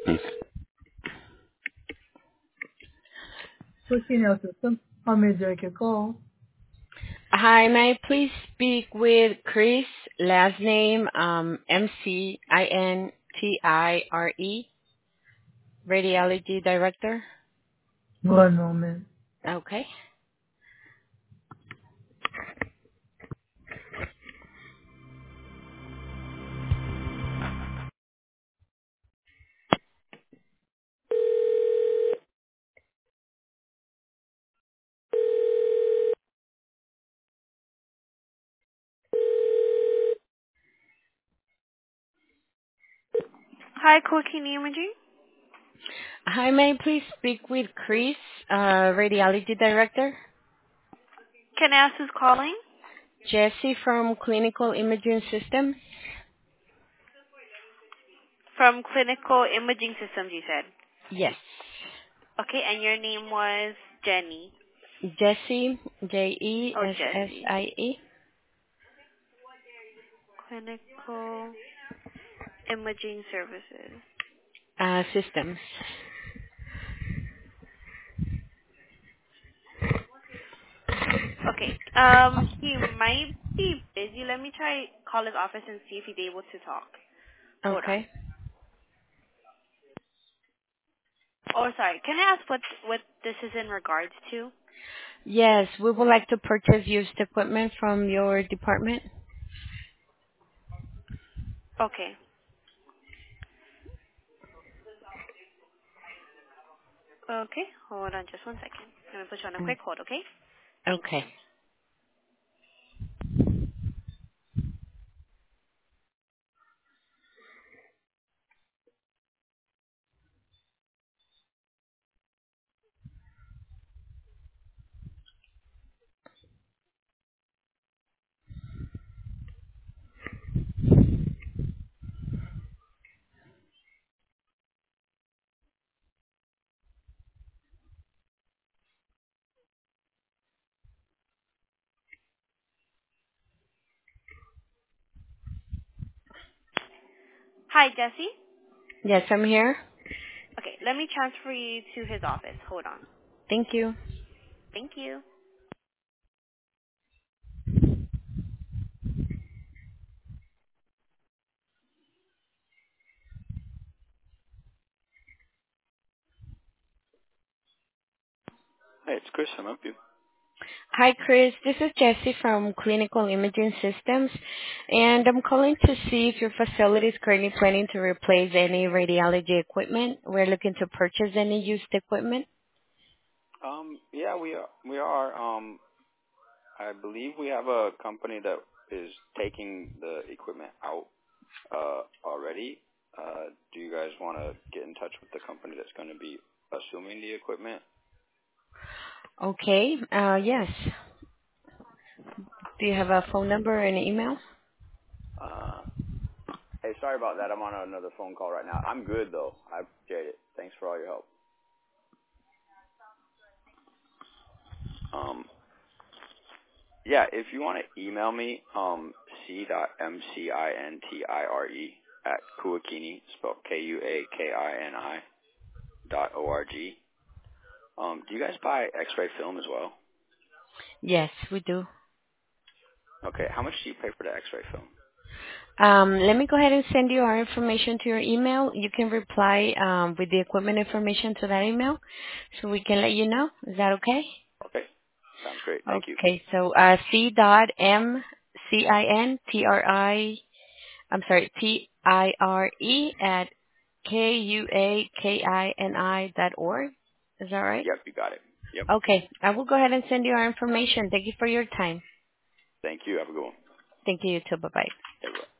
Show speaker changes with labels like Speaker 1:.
Speaker 1: Personnel system. How may I direct your call?
Speaker 2: Hi, may I please speak with Chris, last name Mcintire, Radiology Director?
Speaker 1: One moment.
Speaker 2: Okay.
Speaker 3: Hi, Courtney Imaging.
Speaker 2: Hi, may I please speak with Chris, Radiology Director?
Speaker 3: Can I ask who's calling?
Speaker 2: Jesse from Clinical Imaging Systems?
Speaker 3: From Clinical Imaging Systems, you said.
Speaker 2: Yes.
Speaker 3: Okay, and your name was Jenny.
Speaker 2: Jesse,
Speaker 3: Oh, Jesse.
Speaker 2: Jessie,
Speaker 3: Clinical Imaging Services.
Speaker 2: Systems.
Speaker 3: Okay, he might be busy. Let me try call his office and see if he's able to talk. Hold on.
Speaker 2: Okay.
Speaker 3: Oh, sorry. Can I ask what this is in regards to?
Speaker 2: Yes, we would like to purchase used equipment from your department.
Speaker 3: Okay. Okay, hold on just one second. Let me put you on a
Speaker 2: Mm,
Speaker 3: quick hold, okay? Thank
Speaker 2: Okay.
Speaker 3: you. Hi, Jesse.
Speaker 2: Yes, I'm here.
Speaker 3: Okay, let me transfer you to his office. Hold on.
Speaker 2: Thank you.
Speaker 3: Thank you. Hey, it's Chris. I'm up you.
Speaker 2: Hi, Chris. This is Jessie from Clinical Imaging Systems, and I'm calling to see if your facility is currently planning to replace any radiology equipment. We're looking to purchase any used equipment.
Speaker 3: Yeah, we are. We are. I believe we have a company that is taking the equipment out already. Do you guys want to get in touch with the company that's going to be assuming the equipment?
Speaker 2: Okay. Yes. Do you have a phone number or an email?
Speaker 3: Uh, hey, sorry about that. I'm on another phone call right now. I'm good though. I appreciate it. Thanks for all your help. Um, Yeah, if you want to email me, c.mcintire at Kuakini, spelled Kuakini, .org. Do you guys buy X-ray film as well?
Speaker 2: Yes, we do.
Speaker 3: Okay, how much do you pay for the X-ray film?
Speaker 2: Let me go ahead and send you our information to your email. You can reply with the equipment information to that email so we can let you know. Is that okay?
Speaker 3: Okay, sounds great. Thank you.
Speaker 2: Okay, so C dot M C I N T R I I'm sorry, TIRE at KUAKINI.org. Is that right?
Speaker 3: Yep, you got it. Yep.
Speaker 2: Okay, I will go ahead and send you our information. Thank you for your time.
Speaker 3: Thank you. Have a good one.
Speaker 2: Thank you, you too. Bye-bye.
Speaker 3: Hey, bye.